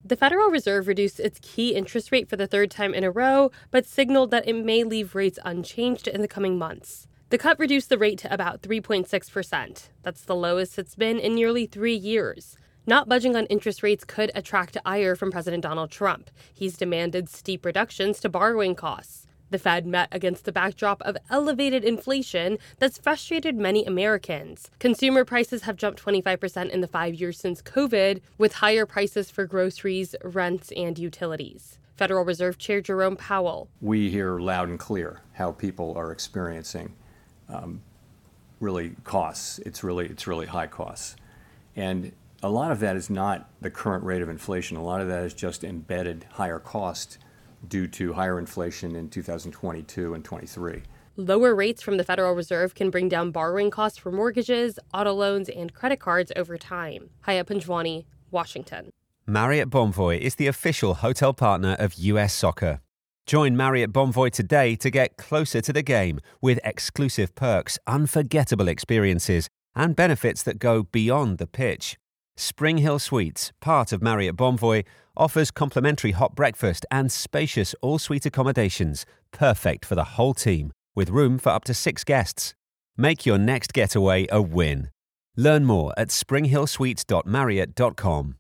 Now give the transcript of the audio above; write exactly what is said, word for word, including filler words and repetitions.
The Federal Reserve reduced its key interest rate for the third time in a row, but signaled that it may leave rates unchanged in the coming months. The cut reduced the rate to about three point six percent. That's the lowest it's been in nearly three years. Not budging on interest rates could attract ire from President Donald Trump. He's demanded steep reductions to borrowing costs. The Fed met against the backdrop of elevated inflation that's frustrated many Americans. Consumer prices have jumped twenty-five percent in the five years since COVID, with higher prices for groceries, rents, and utilities. Federal Reserve Chair Jerome Powell. We hear loud and clear how people are experiencing um, really costs. It's really, it's really high costs. And a lot of that is not the current rate of inflation. A lot of that is just embedded higher cost due to higher inflation in two thousand twenty-two and twenty-three. Lower rates from the Federal Reserve can bring down borrowing costs for mortgages, auto loans, and credit cards over time. Haya Panjwani, Washington. Marriott Bonvoy is the official hotel partner of U S Soccer. Join Marriott Bonvoy today to get closer to the game with exclusive perks, unforgettable experiences, and benefits that go beyond the pitch. Spring Hill Suites, part of Marriott Bonvoy, offers complimentary hot breakfast and spacious all-suite accommodations, perfect for the whole team, with room for up to six guests. Make your next getaway a win. Learn more at spring hill suites dot marriott dot com.